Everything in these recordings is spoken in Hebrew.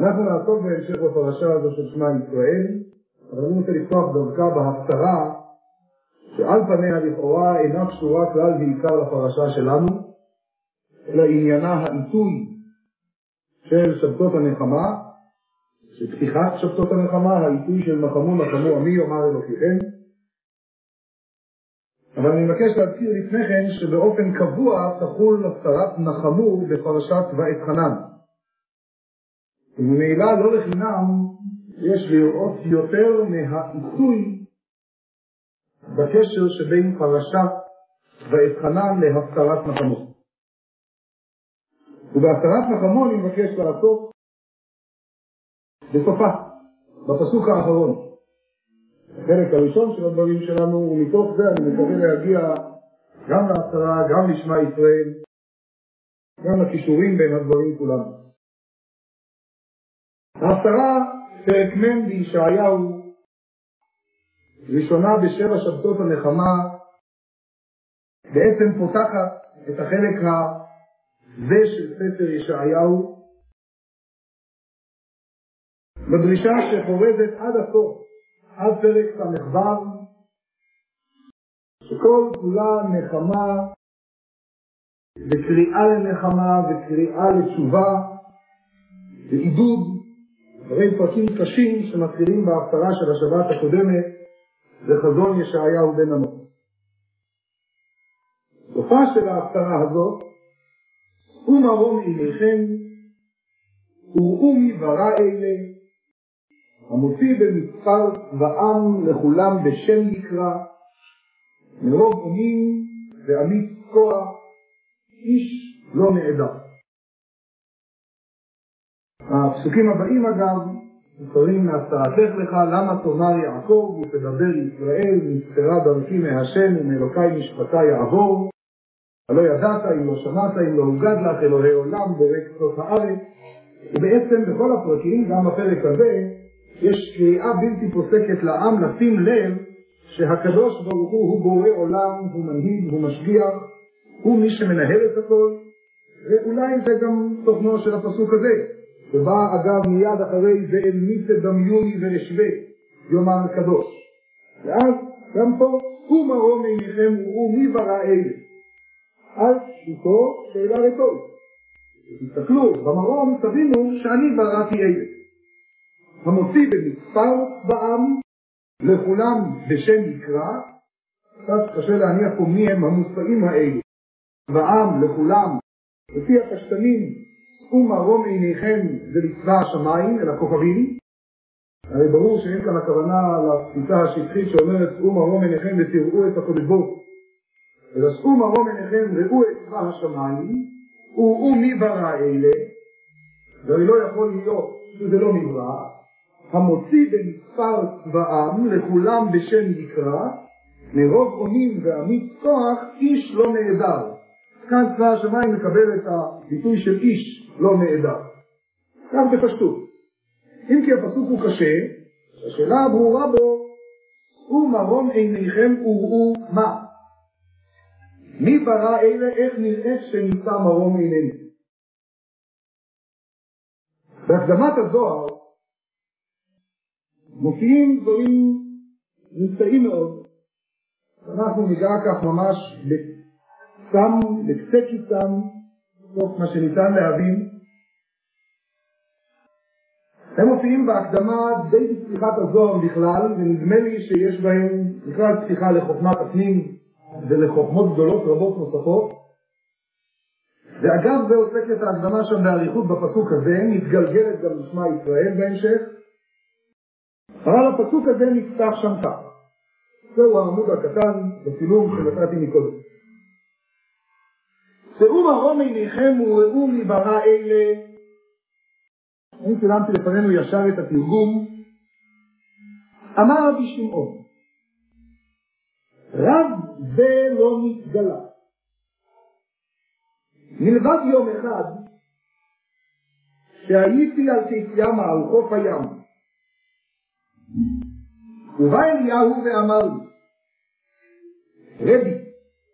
אנחנו נעסוק בהמשך בפרשה הזו של שמע ישראל, אבל אני רוצה לפתוח דווקא בהפטרה שעל פניה לכאורה אינה קשורה כלל ועיקר לפרשה שלנו, אלא עניינה העיתוי של שבתות הנחמה, של פתיחת שבתות הנחמה, העיתוי של נחמו נחמו עמי יאמר אלוקיכם. אבל אני מבקש להזכיר לפני כן שבאופן קבוע תחול הפטרת נחמו בפרשת ואתחנן. וממילא לא לחינם יש לראות יותר מהעיתוי בקשר שבין פרשת ואתחנן להפטרת נחמו. ובהפטרת נחמו אני מבקש לעסוק בסופה, בפסוק האחרון. החלק הראשון של הדברים שלנו, ומתוך זה אני מקווה להגיע גם להפטרה, גם לשמע ישראל, גם לקישורים בין הדברים כולם. ההפטרה פרק מ' בישעיהו, ראשונה בשבע שבתות הנחמה, בעצם פותחת את החלק הזה של ספר ישעיהו, בדרישה שחורזת עד הסוף, עד פרק ס"ו, שכל כולה נחמה וקריאה לנחמה וקריאה לתשובה ועידוד, דברים פרקים קשים שמתחילים בהפטרה של השבת הקודמת לחזון ישעיהו בן אמוץ. סופה של ההפטרה הזאת, ומרום עיניכם וראו מי ברא אלה המוציא במספר צבאם לכולם בשם יקרא, מרוב עמים ואמיץ כוח איש לא נעדר. הפסוקים הבאים אגב מוסרים מהפטרתך לך למה תאמר יעקב ותדבר ישראל נסתרה דרכי מהשם ומאלוקי משפטי יעבור, הלא ידעת אם לא שמעת אם לא הוגד לך אלוהי עולם בורא קצות הארץ. ובעצם בכל הפרקים גם בפרק הזה יש קריאה בלתי פוסקת לעם לשים לב שהקדוש ברוך הוא בורא עולם, הוא מנהיג, הוא משגיח, הוא מי שמנהל את הכל. ואולי זה גם תוכנו של הפסוק הזה, שבא אגב מיד אחרי ואל מי תדמיוני ונשווה יאמר הקדוש. ואז גם פה הוא מרום עיניכם וראו מי ברא אלה. אז פשוטו שאלה רטורית. תסתכלו במרום תבינו שאני בראתי אלה, המוציא במספר צבאם לכולם בשם יקרא. קצת קשה להניח פה מי הם המושאים האלה. צבאם לכולם, לפי הפשטנים, ומרום עיניכם זה לצבא השמיים אל הכוכבים. הרי ברור שאין כאן הכוונה לתפיסה השטחית שאומרת ומרום עיניכם ותראו את הקדוש ברוך הוא, אלא ומרום עיניכם ראו את צבא השמיים וראו מי ברא אלה. והרי לא יכול להיות שזה לא נברא, המוציא במספר צבאם לכולם בשם יקרא, מרוב עמים ואמיץ כוח איש לא נעדר. כאן צבא השמיים מקבל את הביטוי של איש לא נעדר. כך בפשטות. אם כי הפסוק הוא קשה, השאלה הברורה בו, ומרום עיניכם וראו מה? מי ברא אלה? איך נראה שנמצא מרום עינינו? בהקדמת הזוהר מופיעים דברים נמצאים מאוד. אנחנו ניגע כך ממש בקצה קיצם, תוך מה שניתן להבין. הם מופיעים בהקדמה די בפתיחת הזוהר בכלל, ונדמה לי שיש בהם בכלל פתיחה לחוכמת הפנים ולחוכמות גדולות רבות נוספות. ואגב זה עוסק את ההקדמה שם בעריכות בפסוק הזה, מתגלגלת גם לשמע ישראל בהמשך. אבל הפסוק הזה נפתח שם כך. זהו העמוד הקטן בצילום שנתתי מקודם. שאו מרום עיניכם וראו מי ברא אלה. אני צילמתי לפנינו ישר את התרגום. אמר רבי שמעון, רב זה לא נתגלה. מלבד יום אחד שהייתי על כיס ימה על חוף הים, ובא אליהו ואמר לי, רבי,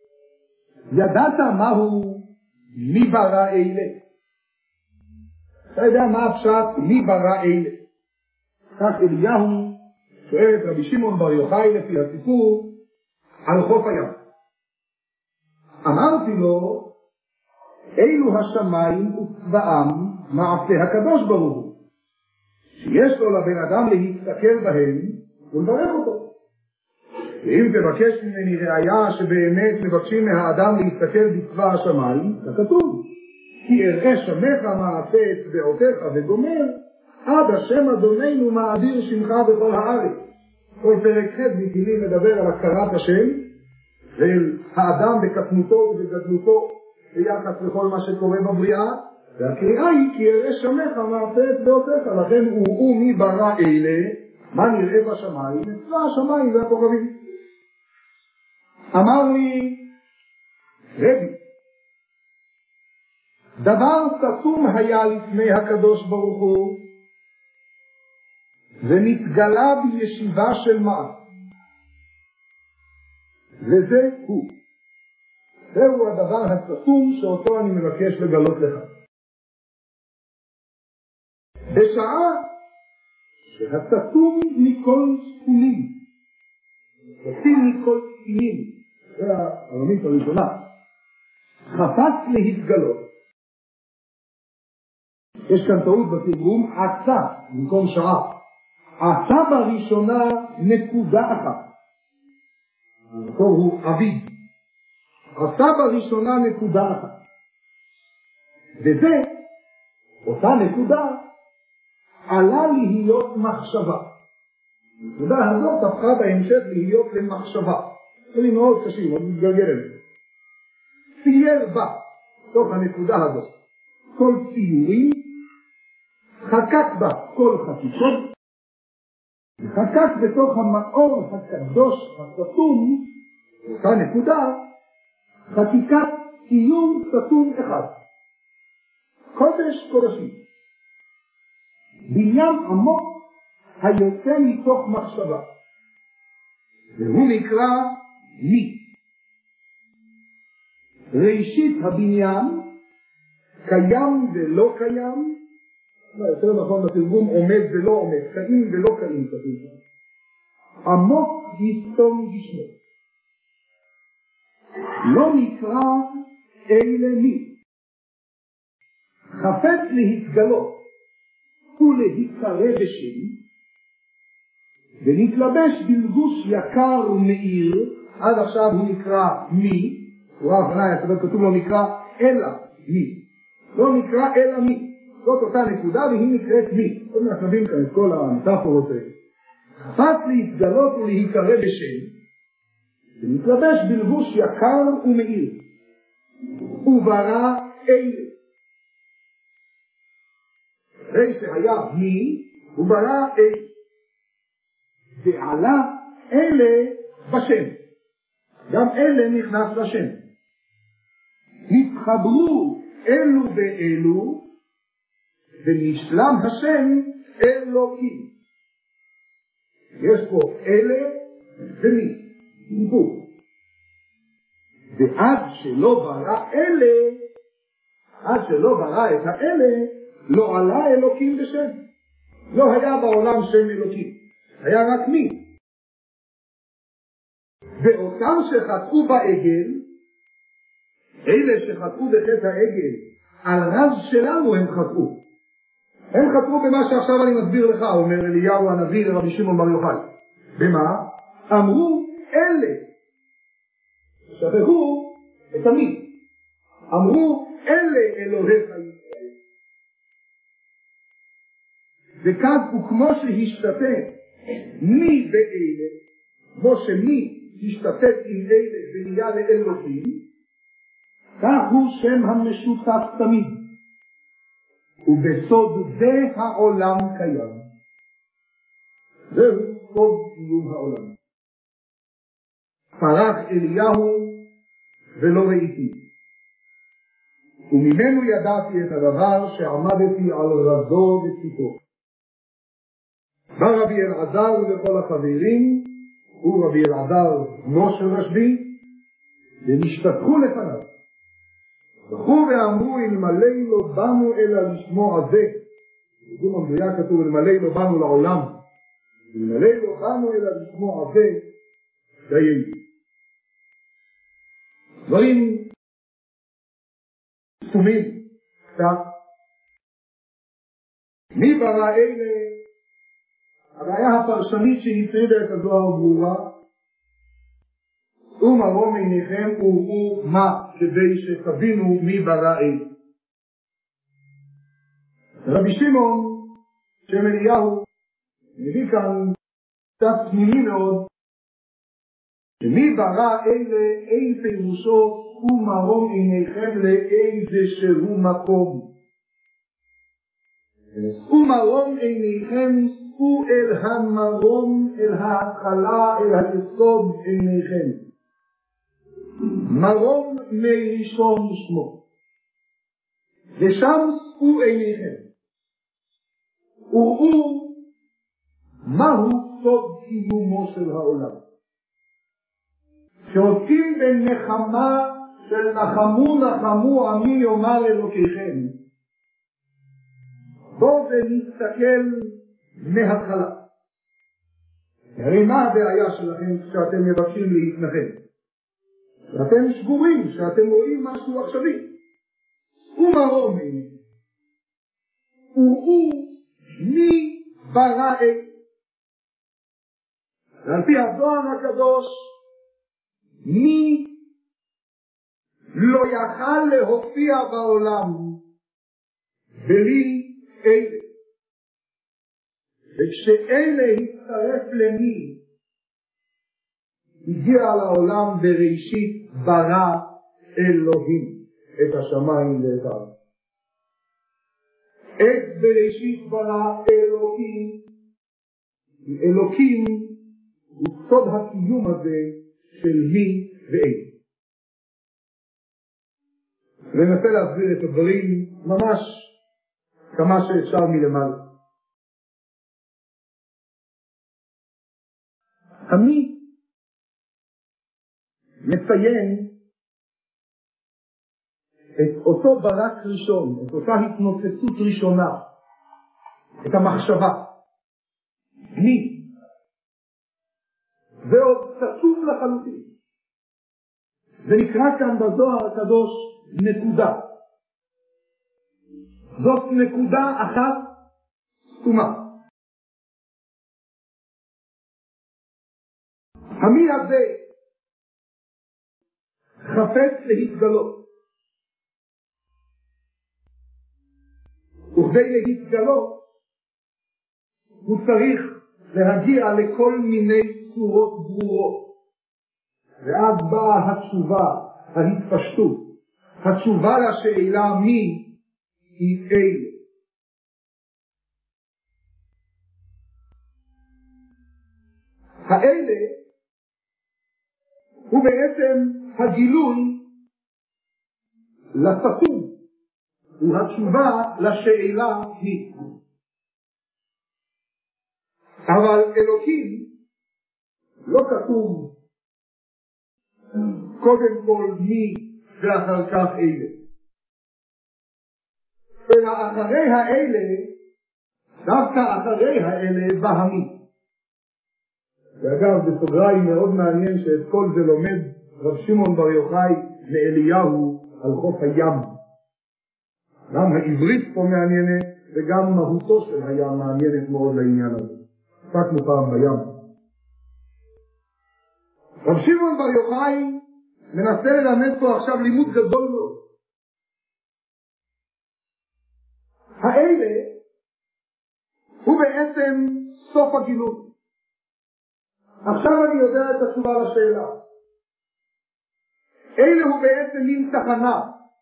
ידעת מהו מי ברא אלה? אתה יודע מה הפשט? מי ברא אלה? כך אליהו שואל את רבי שמעון בר יוחאי לפי הסיפור על חוף הים. אמרתי לו, אילו השמיים וצבאם מעשה הקדוש ברוך הוא, שיש לו לבן אדם להסתכל בהם ולברך אותו. ואם תבקש ממני ראיה שבאמת מבקשים מהאדם להסתכל בצבא השמיים, כתוב, כי אראה שמך מעשה אצבעותיך וגומר, עד השם אדוננו מאדיר שמך בכל הארץ. כל פרק ח' בתהילים מדבר על הכרת השם, ואל האדם בקטנותו ובגדלותו ביחס לכל מה שקורה בבריאה, והקריאה היא כי אראה שמך מעשה אצבעותיך, לכן הוא מי ברא אלה, מה נראה בשמיים? צבא השמיים והכוכבים. אמר לי, רבי, דבר סתום היה לפני הקדוש ברוך הוא, ונתגלה בישיבה של מעט. וזה הוא. זהו הדבר הסתום שאותו אני מבקש לגלות לך. בשעה שהסתום מכל סתומים, סתום מכל סתומים, זה הרמית הראשונה, חפץ להתגלות. יש כאן טעות בתרגום, עשה במקום שעה. עשה בראשונה נקודה אחת. המקור הוא אביד. עשה בראשונה נקודה אחת. וזה, אותה נקודה, עלה להיות מחשבה. הנקודה הזאת הפכה בהמשך להיות למחשבה. זה מאוד קשים, עוד מתגלגל אליהם. צייר בה, תוך הנקודה הזאת, כל ציורים, חקק בה כל חקיקות, וחקק בתוך המאור הקדוש הסתום, אותה נקודה, חקיקת ציור סתום אחד. קודש קודשים. בניין עמוק היוצא מתוך מחשבה. והוא נקרא מי. ראשית הבניין קיים ולא קיים, יותר נכון בתרגום עומד ולא עומד, קיים ולא קיים, עמוק יסתום בשמו. לא נקרא אלה מי. חפץ להתגלות ולהיקרא בשם, ונתלבש בלבוש יקר ומאיר. עד עכשיו הוא נקרא מי, הוא הבנה, כתוב לו נקרא אלא מי, לא נקרא אלא מי. זאת אותה נקודה והיא נקראת מי. עוד מעט נבין כאן את כל המטאפורות האלה. חפץ להתגלות ולהיקרא בשם, ונתלבש בלבוש יקר ומאיר, וברא אלה. אחרי שהיה מי, הוא ברא אלה. ועלה אלה בשם. גם אלה נכנס לשם. התחברו אלו באלו, ונשלם השם אלוקים. יש פה אלה ומי. דיבור. ועד שלא ברא אלה, עד שלא ברא את האלה, לא עלה אלוקים בשם. לא היה בעולם שם אלוקים. היה רק מי. ואותם שחטאו בעגל, אלה שחטאו בחטא העגל, על רב שלנו הם חטאו. הם חטאו במה שעכשיו אני מסביר לך, אומר אליהו הנביא לרבי שמעון בר יוחאי. במה? אמרו אלה. שכחו את המי. אמרו אלה אלוהיך ישראל. וכאן וכמו שהשתתף מי באלה, כמו שמי השתתף עם אלה ונהיה לאלוהים, כך הוא שם המשותף תמיד. ובסוד זה העולם קיים. זהו סוד קיום העולם. פרח אליהו ולא ראיתי, וממנו ידעתי את הדבר שעמדתי על רזו וציפו. בא רבי אלעזר וכל החברים, הוא רבי אלעזר בנו של רשב"י, ונשתתחו לפניו. וכו ואמרו אלמלא לא באנו אלא לשמוע זה, בזום המדויק כתוב, אלמלא לא באנו לעולם, אלמלא לא באנו אלא לשמוע עבה דיין. דברים סתומים קצת. מי ברא אלה? הבעיה הפרשנית שנפרדת הזוהר ברורה, ומרום עיניכם וראו מה, כדי שתבינו מי ברא אלה. רבי שמעון שם אליהו מביא כאן קצת תמימי מאוד, שמי ברא אלה אין פירושו ומרום עיניכם לאיזשהו מקום. ומרום עיניכם הוא אל המרום, אל ההתחלה, אל היסוד עיניכם. מרום מראשון שמו. ושם הוא עיניכם. וראו מהו סוד קיומו של העולם. שעוסקים בנחמה של נחמו עמי יאמר אלוקיכם. בואו ונסתכל מההתחלה. הרי מה הבעיה שלכם כשאתם מבקשים להתנחם? ואתם שבורים שאתם רואים משהו עכשווי. ומרום עיניכם. וראו מי ברא את. ועל פי הזוהר הקדוש, מי לא יכל להופיע בעולם בלי אלה. וכשאלה הצטרף למי, הגיע לעולם בראשית ברא אלוהים את השמיים ואת הארץ. את בראשית ברא אלוהים, אלוקים הוא סוד הקיום הזה של מי ואין. וננסה להסביר את הדברים ממש כמה שאפשר מלמעלה. אני מציין את אותו ברק ראשון, את אותה התנוצצות ראשונה, את המחשבה. מי? זה עוד סתום לחלוטין. זה נקרא כאן בזוהר הקדוש נקודה. זאת נקודה אחת סתומה. המי הזה חפץ להתגלות. וכדי להתגלות הוא צריך להגיע לכל מיני צורות ברורות. ואז באה התשובה, ההתפשטות. התשובה לשאלה מי היא אלה. האלה הוא בעצם הגילוי לסתום. הוא התשובה לשאלה מי. אבל אלוקים לא כתוב קודם כל מי ואחר כך אלה. אלא אחרי האלה, דווקא אחרי האלה בא המי. ואגב, בסוגריים מאוד מעניין שאת כל זה לומד רב שמעון בר יוחאי מאליהו על חוף הים. גם העברית פה מעניינת וגם מהותו של הים מעניינת מאוד לעניין הזה. עסקנו פעם בים. רב שמעון בר יוחאי מנסה ללמד פה עכשיו לימוד גדול מאוד. האלה הוא בעצם סוף הגילוי. עכשיו אני יודע את התשובה לשאלה. אלה הוא בעצם מין תחנה.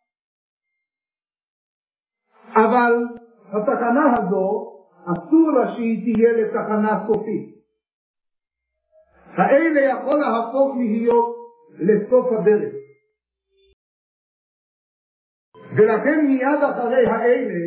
אבל התחנה הזו אסור לה שהיא תהיה לתחנה סופית. האלה יכול להפוך להיות לסוף הדרך. ולכן מיד אחרי האלה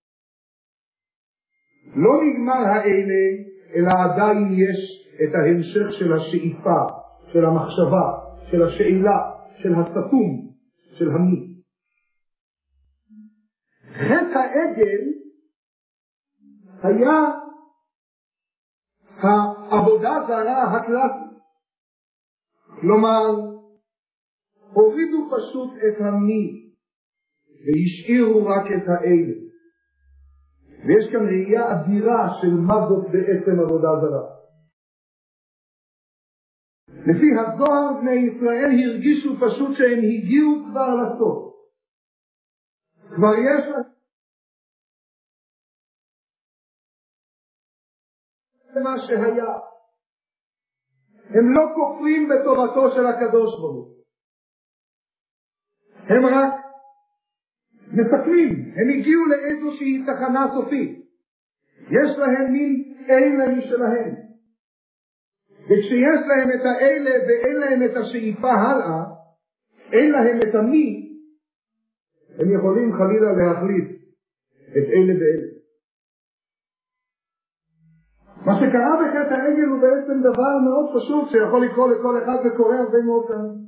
לא נגמר האלה, אלא עדיין יש את ההמשך של השאיפה, של המחשבה, של השאלה, של הסתום, של המי. חטא העגל היה העבודה זרה הקלאסית. כלומר, הורידו פשוט את המי והשאירו רק את האלה. ויש כאן ראייה אדירה של מה זאת בעצם עבודה זרה. לפי הזוהר בני ישראל הרגישו פשוט שהם הגיעו כבר לסוף. כבר יש מה שהיה. הם לא כופרים בטובתו של הקדוש ברוך הוא. הם רק מסכמים. הם הגיעו לאיזושהי תחנה סופית. יש להם מין אלה משלהם. וכשיש להם את האלה ואין להם את השאיפה הלאה, אין להם את המי, הם יכולים חלילה להחליף את אלה ואלה. מה שקרה בחטא העגל הוא בעצם דבר מאוד פשוט שיכול לקרוא לכל אחד וקורא הרבה מאוד פעמים.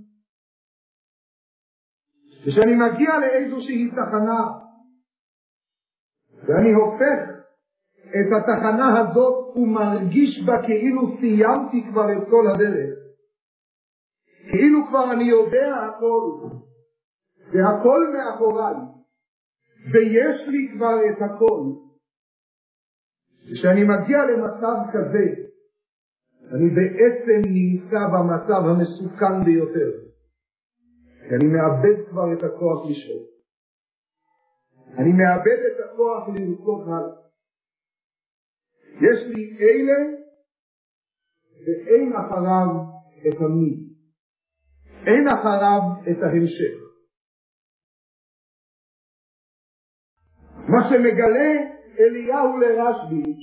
כשאני מגיע לאיזושהי תחנה ואני הופך את התחנה הזאת ומרגיש בה כאילו סיימתי כבר את כל הדרך, כאילו כבר אני יודע הכל והכל מאחוריי ויש לי כבר את הכל, כשאני מגיע למצב כזה אני בעצם נמצא במצב המסוכן ביותר, כי אני מאבד כבר את הכוח לשאול, אני מאבד את הכוח לרצות הלאה. יש לי אלה ואין אחריו את המי, אין אחריו את ההמשך. מה שמגלה אליהו לרשב"י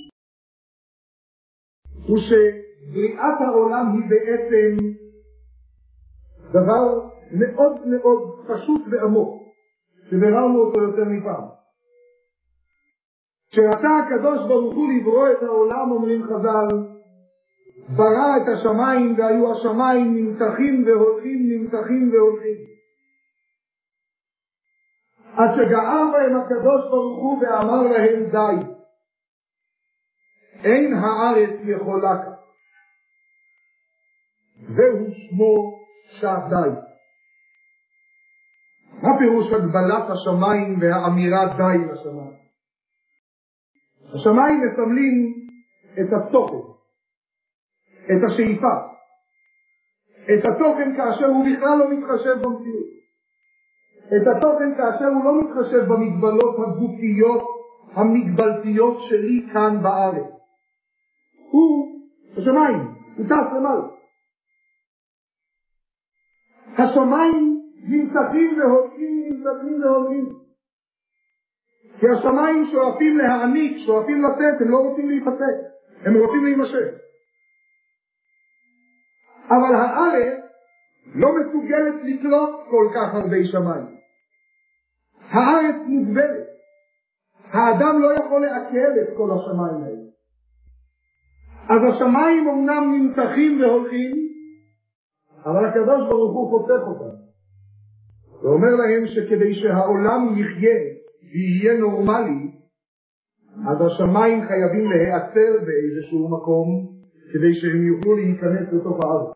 הוא שבריאת העולם היא בעצם דבר מאוד מאוד פשוט ועמוק, שביררנו אותו יותר מפעם. כשרצה הקדוש ברוך הוא לברוא את העולם, אומרים חז"ל, ברא את השמיים והיו השמיים נמתחים והולכים, נמתחים והולכים. עד שגער בהם הקדוש ברוך הוא ואמר להם די. אין הארץ יכולה כך. זהו שמו שדי. מה פירוש הגבלת השמיים והאמירה די לשמיים? השמיים מסמלים את התוכן, את השאיפה, את התוכן כאשר הוא בכלל לא מתחשב במציאות, את התוכן כאשר הוא לא מתחשב במגבלות הגופיות המגבלתיות שלי כאן בארץ. הוא השמיים, הוא טס למעלה. השמיים נמצאים והולכים, נמצאים והולכים. כי השמיים שואפים להעניק, שואפים לתת, הם לא רוצים להיפסק, הם רוצים להימשך. אבל הארץ לא מסוגלת לקלוט כל כך הרבה שמיים. הארץ מוגבלת. האדם לא יכול לעכל את כל השמיים האלה. אז השמיים אומנם נמתחים והולכים, אבל הקדוש ברוך הוא חותך אותם. ואומר להם שכדי שהעולם יחיה ויהיה נורמלי, אז השמיים חייבים להיעצר באיזשהו מקום כדי שהם יוכלו להיכנס לתוך הארץ.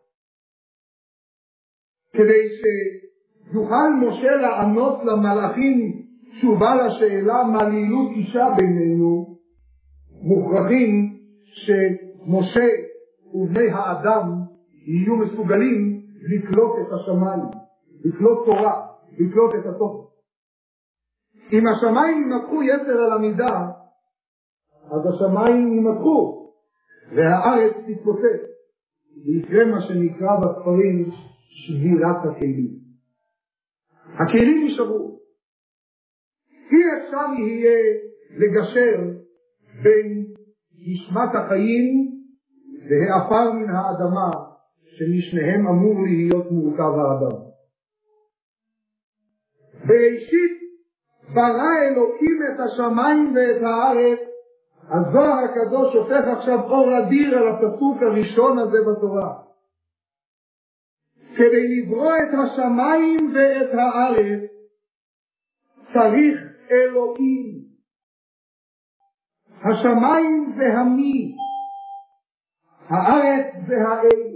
כדי שיוכל משה לענות למלאכים תשובה לשאלה מה לילות אישה בינינו, מוכרחים שמשה ובני האדם יהיו מסוגלים לקלוט את השמיים, לקלוט תורה, לקלוט את התוכן. אם השמיים יימתחו יתר על המידה, אז השמיים יימתחו והארץ תתפוצץ, ויקרה מה שנקרא בספרים שבירת הכלים. הכלים יישברו. אי אפשר יהיה לגשר בין נשמת החיים והעפר מן האדמה שמשניהם אמור להיות מורכב האדם. בראשית ברא אלוקים את השמיים ואת הארץ. הזוהר הקדוש הופך עכשיו אור אדיר על הפסוק הראשון הזה בתורה. כדי לברוא את השמיים ואת הארץ צריך אלוקים. השמיים זה המי, הארץ זה האל,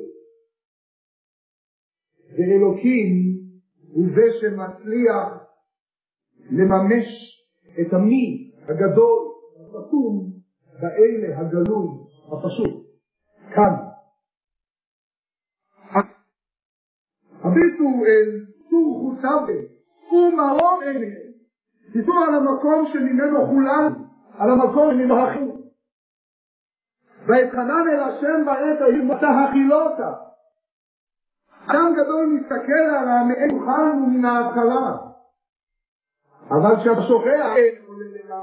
ואלוקים הוא זה שמצליח לממש את המי הגדול, הפתום, באלה הגלוי, הפשוט, כאן. הביטו אל צור חוצבה, ומרום אלה, תיתו על המקום שממנו חולן, על המקום שממנו הכין. והתחנן אל השם בעת ההיא ותאכילותה. אדם גדול מסתכל על המאין חן ומן ההתחלה, אבל כשהשוכח אין עולה אליו,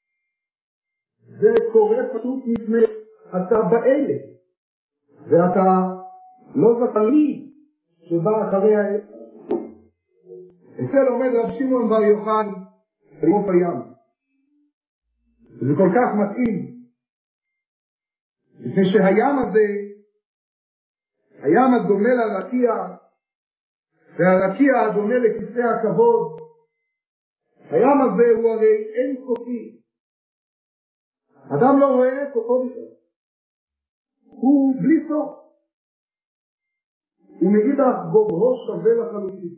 זה קורה פשוט מפני אתה באלה, ואתה לא זכלי שבא אחרי העת. אצל עומד רב שמעון בר יוחאי בחוף הים. זה כל כך מתאים, לפני שהים הזה, הים הדומה לרקיע, והרקיע הדומה לכיסא הכבוד, הים הזה הוא הרי אין סופי. אדם לא רואה את סופו בכלל. הוא בלי סוף. ומאידך גובהו שווה לחלוטין.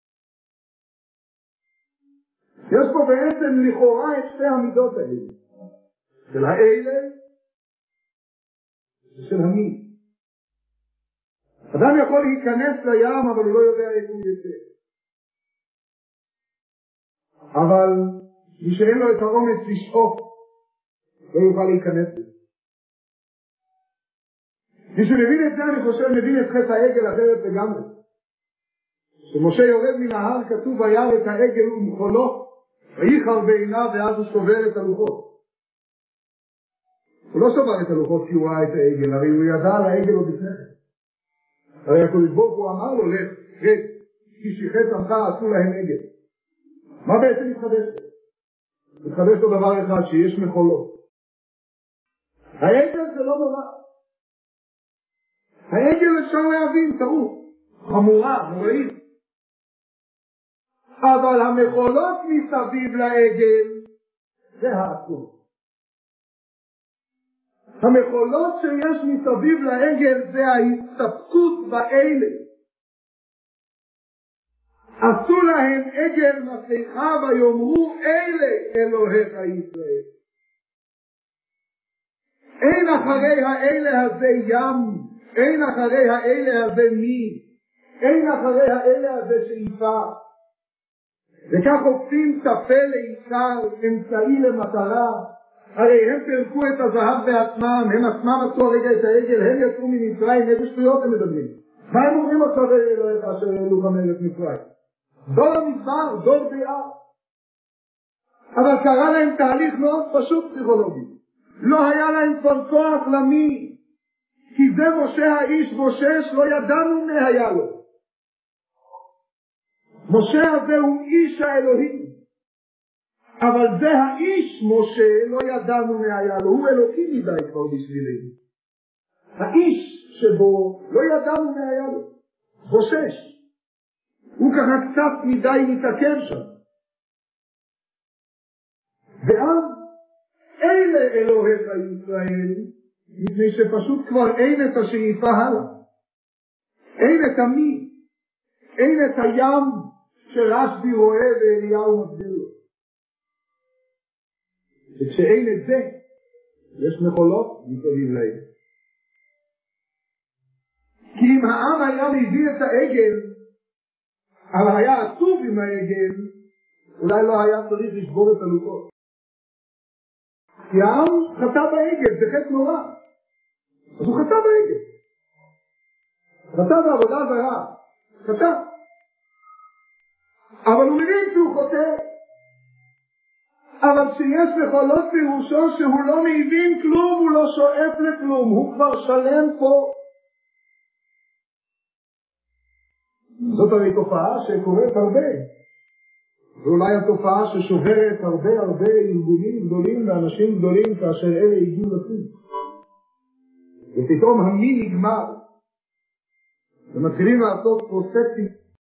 יש פה בעצם לכאורה את שתי המידות האלה, של האלה ושל המי. אדם יכול להיכנס לים אבל הוא לא יודע איפה הוא יצא. אבל מי שאין לו את האומץ לשאוף לא יוכל להיכנס לזה. מי שמבין את זה, אני חושב, מבין את חטא העגל אחרת לגמרי. כשמשה יורד מן ההר כתוב וירא את העגל ומחולו וייחר בעיניו, ואז הוא שובר את הלוחות. הוא לא שובר את הלוחות כי הוא ראה את העגל, הרי הוא ידע על העגל עוד לפני כן. הרי הקדוש ברוך הוא אמר לו, לך, כי שיחת עמך עשו להם עגל. מה בעצם מתחדש לו? מתחדש לו דבר אחד, שיש מחולות. העגל זה לא דבר. העגל אפשר להבין, טעות, חמורה, נוראית. אבל המחולות מסביב לעגל זה האסור. המחולות שיש מסביב לעגל זה ההסתפקות באלה. עשו להם עגל מסכה ויאמרו אלה אלוהיך ישראל. אין אחרי האלה הזה ים, אין אחרי האלה הזה מי, אין אחרי האלה הזה שאיפה. וכך עושים תפה לעיקר, אמצעי למטרה. הרי הם פרקו את הזהב בעצמם, הם עצמם עשו הרגע את העגל, הם יצאו ממצרים, איזה שטויות הם מדברים. מה הם אומרים עכשיו אלוהיך אשר העלו במלך מצרים? דור המדבר, דור דעה. אבל קרה להם תהליך מאוד פשוט פסיכולוגי. לא היה להם כבר כוח למי, כי זה משה האיש בושש, לא ידענו מה היה לו. משה הזה הוא איש האלוהים, אבל זה האיש משה לא ידענו מה היה לו, הוא אלוהים מדי כבר בשבילנו. האיש שבו לא ידענו מה היה לו, בושש. הוא ככה קצת מדי מתעכב שם. ואז אלה אלוהיך ישראל, מפני שפשוט כבר אין את השאיפה הלאה. אין את המי, אין את הים שרשב"י רואה ואליהו מסביר לו. וכשאין את זה, יש מחולות מסביב להם. כי אם העם היה מביא את העגל, אבל היה עצוב עם העגל, אולי לא היה צריך לשבור את הלוחות. כי העם חטא בעגל, זה חטא נורא. אז הוא חטא בעגל. חטא בעבודה זרה. חטא. אבל הוא מבין שהוא חוטא. אבל כשיש מחולות פירושו שהוא לא מבין כלום, הוא לא שואף לכלום, הוא כבר שלם פה. זאת הרי תופעה שקורית הרבה. ואולי התופעה ששוברת הרבה ארגונים גדולים ואנשים גדולים כאשר אלה הגיעו לסין. ופתאום המי נגמר. ומתחילים לעשות פרוספטים.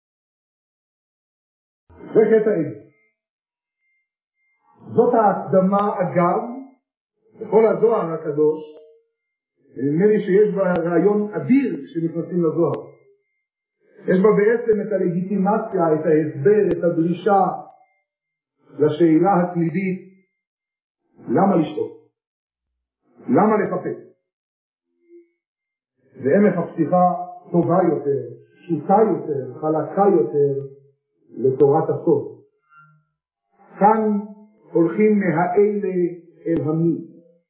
זה חטא העגל. זאת ההקדמה אגב בכל הזוהר הקדוש, נדמה לי שיש בה רעיון אדיר כשנכנסים לזוהר. יש בה בעצם את הלגיטימציה, את ההסבר, את הדרישה לשאלה התמידית, למה לשתות? למה לחפש? ועמק הפתיחה טובה יותר, פשוטה יותר, חלקה יותר לתורת הסוד. כאן הולכים מהאלה אל המי.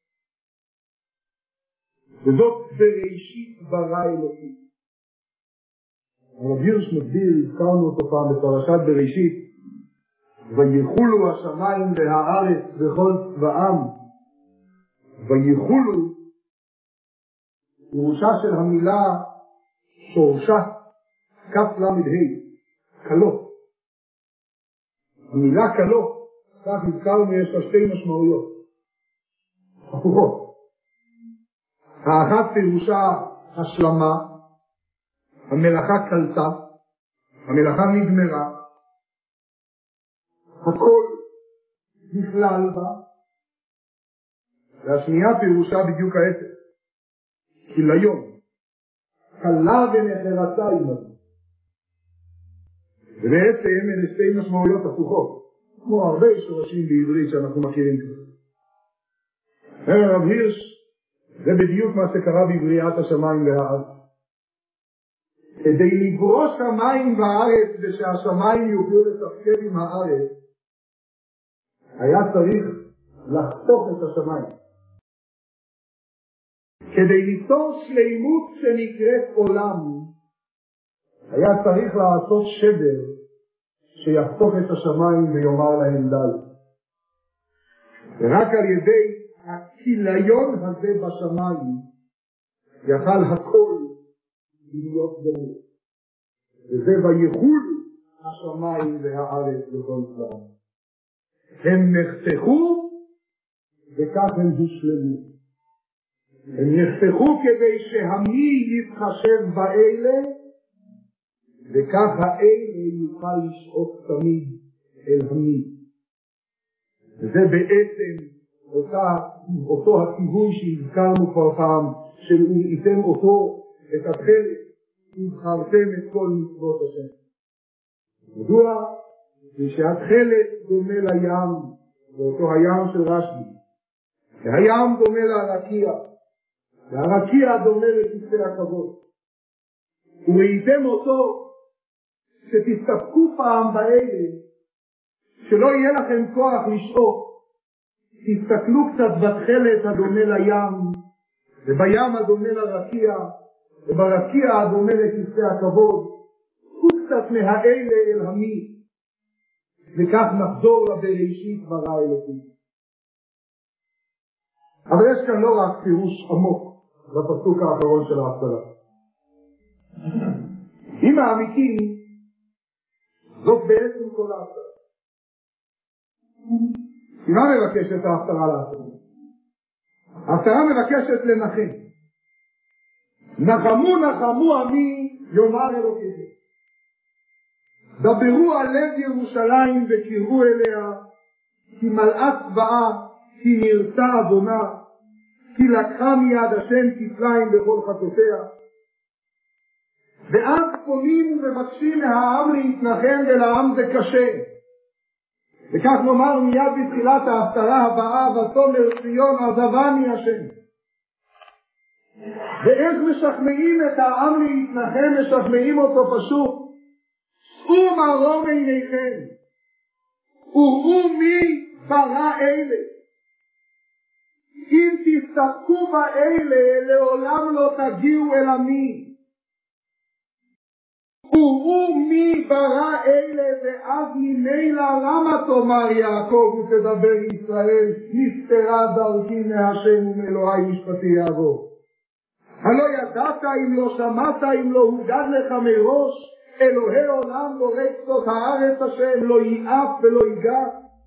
וזאת בראשית ברא אלוקים. הרב הירש מסביר, הזכרנו אותו פעם בפרשת בראשית, ויחולו השמיים והארץ בכל צבאם. ויחולו, פירושה של המילה שורשה כף למד ה', קלות. המילה קלות, כך הזכרנו, יש לה שתי משמעויות הפוכות. האחת פירושה השלמה, המלאכה קלטה, המלאכה נגמרה, הכל נכלל בה. והשנייה פירושה בדיוק ההפך, כיליון, קלה ונחרתה עימה. ובעצם אלה שתי משמעויות הפוכות, כמו הרבה שורשים בעברית שאנחנו מכירים כזה. הרב הירש, זה בדיוק מה שקרה בבריאת השמיים והארץ. כדי לברוא שמיים בארץ ושהשמיים יוכלו לתפקד עם הארץ, היה צריך לחתוך את השמיים. כדי ליצור שלימות שנקראת עולם, היה צריך לעשות שבר שיחתוך את השמיים ויאמר להם די. ורק על ידי הכיליון הזה בשמיים יכל הכל להיות דומה. וזה ויחול השמיים והארץ בכל צבאם. הם נחתכו וכך הם הושלמו. הם נחתכו כדי שהמי יתחשב באלה, וכך האלה יוכל לשאוף תמיד אל המי. וזה בעצם אותו הכיוון שהזכרנו כבר פעם, של וראיתם אותו את התכלת, ובחרתם את כל מצוות השם. מדוע? שהתכלת דומה לים, ואותו הים של רש"י. והים דומה לרקיע, והרקיע דומה לכיסא הכבוד. וראיתם אותו, שתסתפקו פעם באלה, שלא יהיה לכם כוח לשאוף. תסתכלו קצת בתכלת הדומה לים, ובים הדומה לרקיע, וברקיע הדומה לכיסא הכבוד. קצת מהאלה אל המי, וכך נחזור לבראשית ברא אלוקים. אבל יש כאן לא רק פירוש עמוק בפסוק האחרון של ההפטרה. אם האמיתים, זאת בעצם כל ההפטרה. מה מבקשת ההפטרה לעשות? ההפטרה מבקשת לנחם. נחמו נחמו עמי יאמר אלוקיכם. דברו על לב ירושלים וקראו אליה, כי מלאה צבאה, כי נרצה אדונה, כי לקחה מיד השם כפליים בכל חטאותיה. ואז פונים ומבקשים מהעם להתנחם, ולעם זה קשה. וכך נאמר מיד בתחילת ההפטרה הבאה, ותאמר ציון עזבני השם. ואיך משכנעים את העם להתנחם? משכנעים אותו פשוט. שאו מרום עיניכם, וראו מי ברא אלה. אם תסתפקו באלה, לעולם לא תגיעו אל עמי. וראו מי ברא אלה, ואז ממילא למה תאמר יעקב ותדבר ישראל, נסתרה דרכי מהשם ומאלוהי משפטי יעבור. הלא ידעת אם לא שמעת, אם לא הוגד לך מראש, אלוהי עולם בורא קצות הארץ השם, לא ייאף ולא ייגע.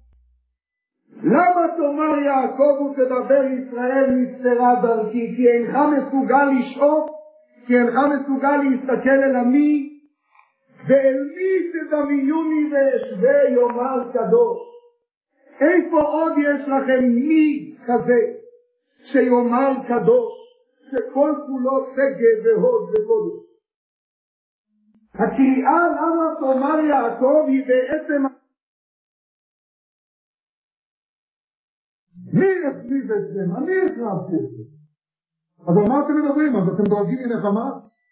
למה תאמר יעקב ותדבר ישראל, נסתרה דרכי? כי אינך מסוגל לשאוף, כי אינך מסוגל להסתכל אל עמי, ואל מי תדמיוני ואשווה יאמר קדוש. איפה עוד יש לכם מי כזה שיאמר קדוש, שכל כולו סגד והוד וקודש. הקריאה למה תאמר יעקב היא בעצם מי החליף את זה? אני החלפתי את זה. אז על מה אתם מדברים? אז אתם דואגים מנחמה?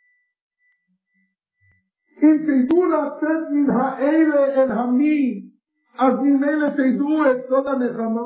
אם תדעו לצאת מן האלה אל המי, אז ממילא תדעו את סוד הנחמה.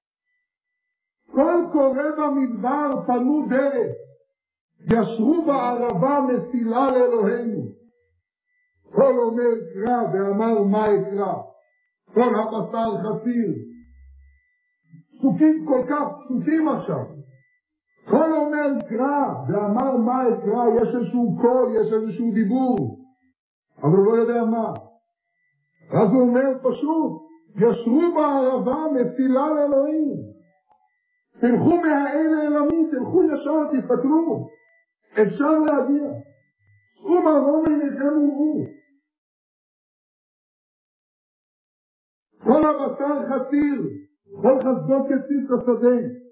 כל קורא במדבר פנו דרך, ישרו בערבה מסילה לאלוהינו. כל אומר קרא ואמר מה אקרא, כל הבשר חסיר. פסוקים כל כך פסוקים עכשיו. כל אומר קרא ואמר מה אקרא, יש איזשהו קול, יש איזשהו דיבור, אבל הוא לא יודע מה. אז הוא אומר פשוט, ישרו בערבה מסילה לאלוהים. תלכו מהאלה אל המי, תלכו ישר, תסתכלו. אפשר להגיע. שאו מרום עיניכם וראו. כל הבשר חסיר, כל חסדו כציץ השדה.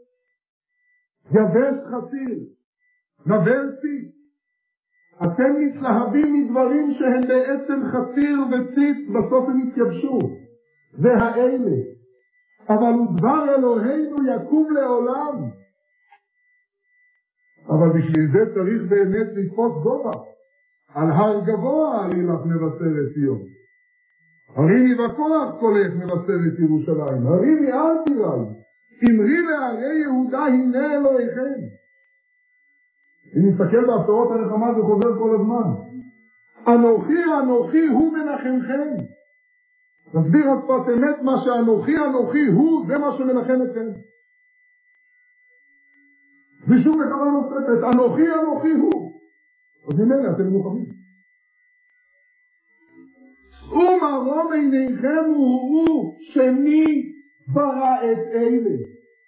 יבש חסיר, נברסי. אתם מתלהבים מדברים שהם בעצם חסיר וציץ, בסוף הם יתייבשו. זה האלה. אבל דבר אלוהינו יקום לעולם. אבל בשביל זה צריך באמת לתפוס גובה. על הר גבוה עלילך מבשרת ציון. הרימי בכוח קולך מבשרת ירושלים. הרימי אל תיראי. אמרי לערי יהודה הנה אלוהיכם. אם נסתכל בהפטרות הנחמה זה חוזר כל הזמן. אנוכי אנוכי הוא מנחמכם. נסביר על שפת אמת מה שאנוכי הוא, זה מה שמנחם אתכם. ושום מחמה נוספת, אנוכי הוא. אז ממילא אתם מוכנים. שאו מרום עיניכם וראו שמי ברא את אלה.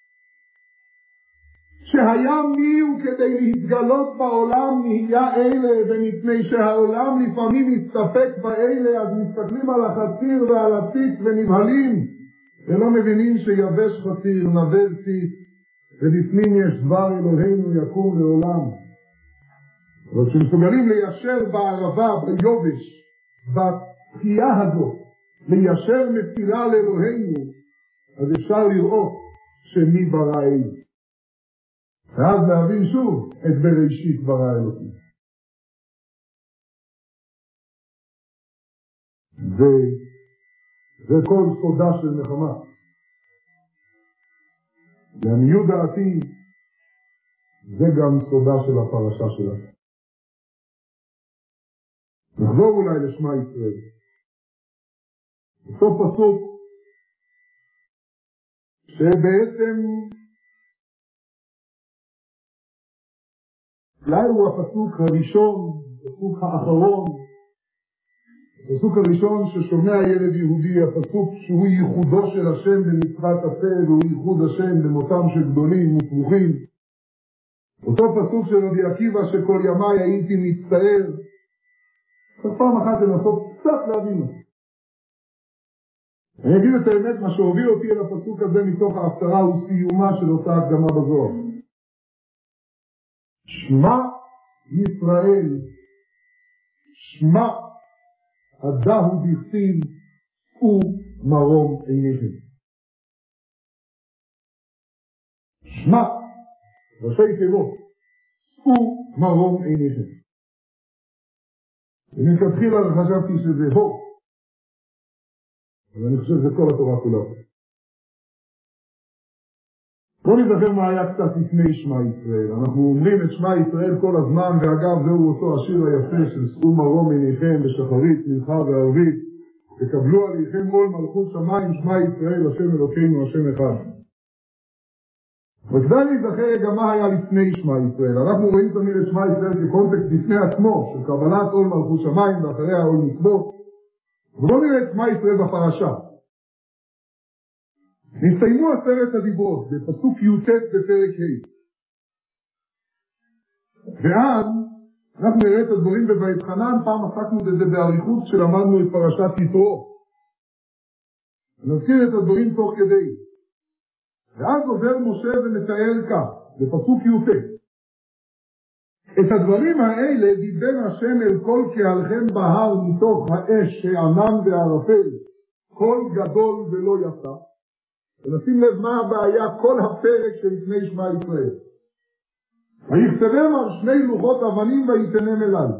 שהיה מי הוא כדי להתגלות בעולם נהיה אלה, ומפני שהעולם לפעמים מסתפק באלה, אז מסתכלים על החציר ועל הציץ ונבהלים, ולא מבינים שיבש חציר, נבל ציץ, ובפנים יש דבר אלוהינו יקום לעולם. אבל כשמסוגלים ליישר בערבה, ביובש, בתחייה הזאת, ליישר מסילה לאלוהינו, אז אפשר לראות שמי ברא אלה. ואז להבין שוב את בראשית ברא אלוהים. זה כל סודה של נחמה. לעניות דעתי, זה גם סודה של הפרשה שלנו. נחזור אולי לשמע ישראל. בסוף פסוק, שבעצם אולי הוא הפסוק הראשון, הפסוק האחרון, הפסוק הראשון ששומע ילד יהודי, הפסוק שהוא ייחודו של השם במצוות עשה, והוא ייחוד השם במותם של גדולים ופרוכים. אותו פסוק של רבי עקיבא שכל ימי הייתי מצטער. אז פעם אחת לנסות קצת להבין אותו. אני אגיד את האמת, מה שהוביל אותי אל הפסוק הזה מתוך ההפטרה הוא סיומה של אותה הקדמה בזוהר. שמע ישראל, שמע הדהו בכתיב ומרום עיניכם. שמע, ראשי תיבות, ומרום עיניכם. ומלכתחילה חשבתי שזה הו, אבל אני חושב שזה כל התורה כולה. בואו נדבר מה היה קצת לפני שמע ישראל. אנחנו אומרים את שמע ישראל כל הזמן, ואגב זהו אותו השיר היפה של שאו מרום עיניכם בשחרית, מנחה וערבית, וקבלו עליכם עול מלכות שמיים, שמע ישראל, השם אלוקינו, השם אחד. וכדאי להיזכר גם מה היה לפני שמע ישראל. אנחנו רואים תמיד את שמע ישראל כקונטקסט בפני עצמו, של קבלת עול מלכות שמיים ואחריה עול מצוות. ובואו נראה את שמע ישראל בפרשה. נסתיימו 10 הדיברות בפסוק י"ט בפרק ה'. ואז אנחנו נראה את הדברים בויתחנן, פעם עסקנו בזה באריכות כשלמדנו את פרשת יתרו. נזכיר את הדברים תוך כדי. ואז עובר משה ומתאר כך, בפסוק י"ט. את הדברים האלה דיבר השם אל כל קהלכם בהר מתוך האש הענן והערפל, קול גדול ולא יצא. ונשים לב מה הבעיה כל הפרק שלפני שמע ישראל. ויכתבם על 2 לוחות אבנים ויתנם אליי.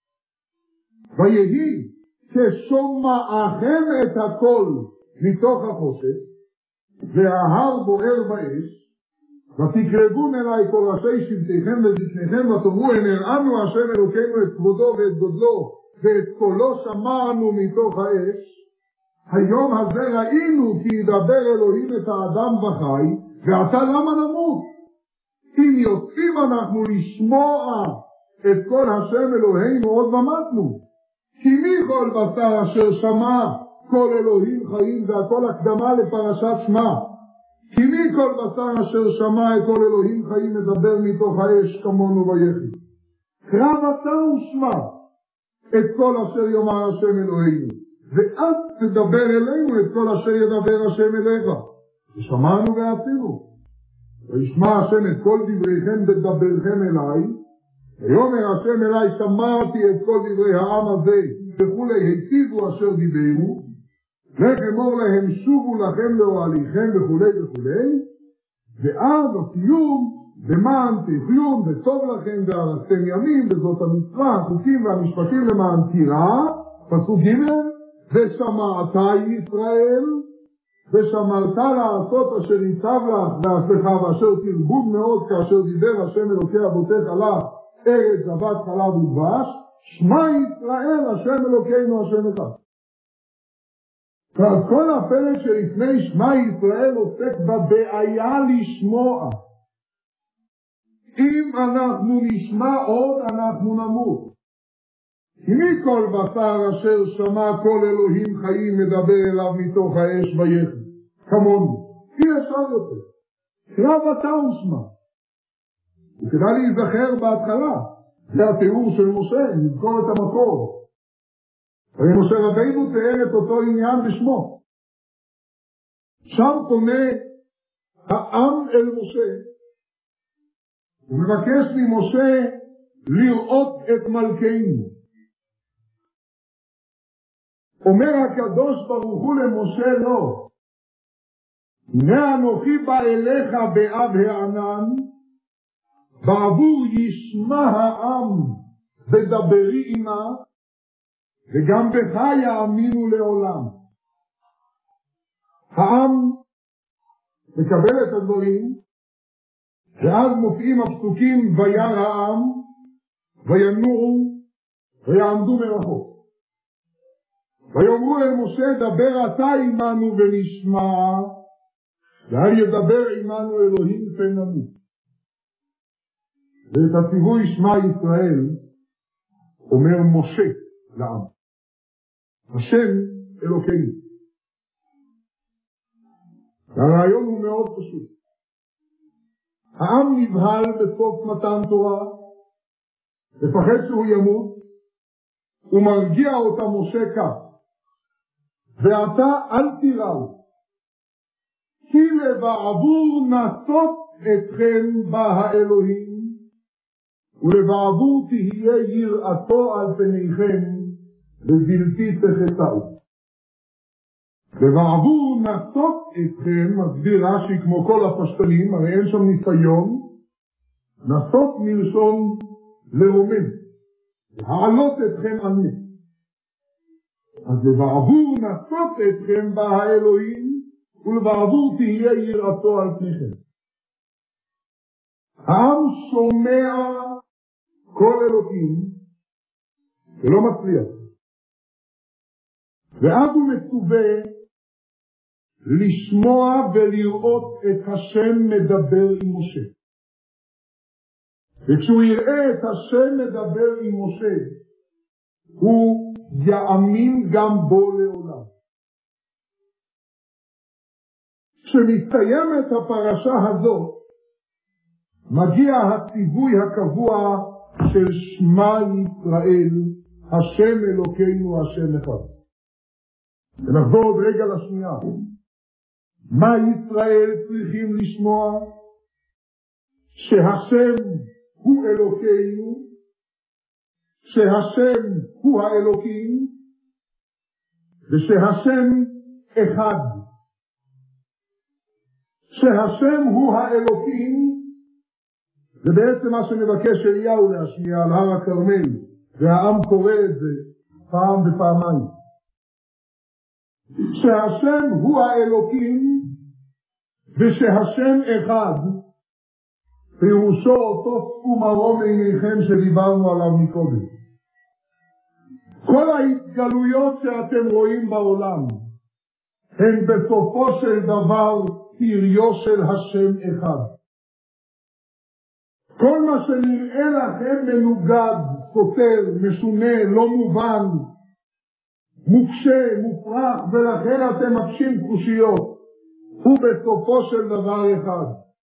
ויהי כשומעכם את הקול מתוך החושך, וההר בוער באש, ותקרבון אליי כל ראשי שבטיכם וזקניכם, ותאמרו הן הראנו השם אלוקינו את כבודו ואת גודלו, ואת קולו שמענו מתוך האש. היום הזה ראינו כי ידבר אלוהים את האדם וחי, ועתה למה נמות? אם יוצאים אנחנו לשמוע את כל השם אלוהינו עוד ומתנו. כי מי כל בשר אשר שמע כל אלוהים חיים, והכל הקדמה לפרשת שמע. כי מי כל בשר אשר שמע את כל אלוהים חיים מדבר מתוך האש כמונו ויחי. קרב אתה ושמע את כל אשר יאמר השם אלוהינו, ואז תדבר אלינו את כל אשר ידבר השם אליך. ושמענו ועשינו. וישמע השם את כל דבריכם בדברכם אליי, ויאמר השם אליי שמעתי את כל דברי העם הזה וכולי היטיבו אשר דיברו, וכמור להם שובו לכם לאוהליכם וכולי וכולי, ואז הסיום למען תחיו וטוב לכם והרסתם ימים, וזאת המצווה, החוקים והמשפטים למען תירא. פסוק ג' ושמעת ישראל ושמרת לעשות אשר ייטב לך ועשך, ואשר תרבוד מאוד כאשר דיבר השם אלוקי אבותיך לך ארץ זבת חלב ודבש. שמע ישראל השם אלוקינו השם אחד. אז כל הפרק שלפני שמע ישראל עוסק בבעיה לשמוע. אם אנחנו נשמע עוד אנחנו נמות. כי מי כל בשר אשר שמע כל אלוהים חיים מדבר אליו מתוך האש ויחי כמונו. אי אפשר יותר. קרב אתה ושמע. וכדאי להיזכר בהתחלה, זה התיאור של משה, נזכור את המקור. הרי משה רבינו תיאר את אותו עניין בשמו. שם פונה העם אל משה, ומבקש ממשה לראות את מלכנו. אומר הקדוש ברוך הוא למשה לא, הנה אנוכי בא אליך באב הענן, בעבור ישמע העם ודברי עמה, וגם בך יאמינו לעולם. העם מקבל את הדברים, ואז מופיעים הפסוקים וירא העם, וינועו, ויעמדו מרחוק. ויאמרו אל משה דבר אתה עמנו ונשמע, ואל ידבר עמנו אלוהים פן נמות. ואת הציווי שמע ישראל אומר משה לעם, השם אלוקינו. והרעיון הוא מאוד פשוט. העם נבהל בסוף מתן תורה, לפחד שהוא ימות, ומרגיע אותה משה כך, ואתה אל תיראו, כי לבעבור נסות אתכם בה האלוהים, ולבעבור תהיה יראתו על פניכם, ובלתי תחטאו. לבעבור נסות אתכם, מסביר רש"י כמו כל הפשטנים, הרי אין שם ניסיון, נסות מלשון לרומם, להעלות אתכם על נס. אז לבעבור נסות אתכם בה האלוהים, ולבעבור תהיה יראתו על פניכם. העם שומע כל אלוקים, ולא מצליח. ואז הוא מצווה לשמוע ולראות את השם מדבר עם משה. וכשהוא יראה את השם מדבר עם משה, הוא יאמין גם בו לעולם. כשמסתיימת הפרשה הזאת, מגיע הציווי הקבוע של שמע ישראל, השם אלוקינו השם אחד. ונחזור עוד רגע לשנייה. מה ישראל צריכים לשמוע? שהשם הוא אלוקינו, שהשם הוא האלוקים, ושהשם אחד. שהשם הוא האלוקים, זה בעצם מה שמבקש אליהו להשמיע על הר הכרמל, והעם קורא את זה פעם ופעמיים. שהשם הוא האלוקים, ושהשם אחד, פירושו אותו סכום ארום עיניכם שדיברנו עליו מקודם. כל ההתגלויות שאתם רואים בעולם, הן בסופו של דבר פריו של השם אחד. כל מה שנראה לכם מנוגד, סותר, משונה, לא מובן, מוקשה, מופרך, ולכן אתם מקשים קושיות, הוא בסופו של דבר אחד.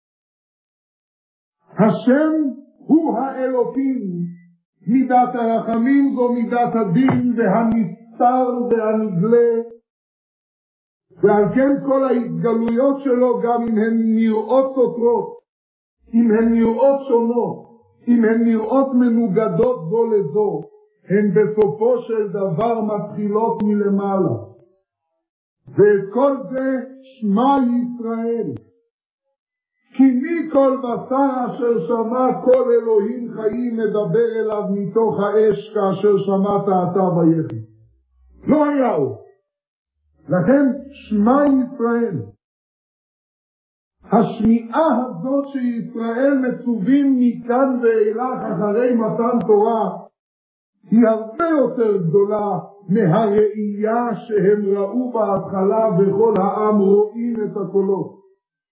השם הוא האלוקים, מידת הרחמים זו מידת הדין והנסתר והנגלה, ועל כן כל ההתגלויות שלו, גם אם הן נראות סותרות, אם הן נראות שונות, אם הן נראות מנוגדות זו לזו, הן בסופו של דבר מתחילות מלמעלה. ואת כל זה שמע ישראל. כי מי כל בשר אשר שמע כל אלוהים חיים מדבר אליו מתוך האש כאשר שמעת אתה ויחי. לא היה עוד. לכן שמע ישראל. השמיעה הזאת שישראל מצווים מכאן ואילך אחרי מתן תורה היא הרבה יותר גדולה מהראייה שהם ראו בהתחלה וכל העם רואים את הקולות.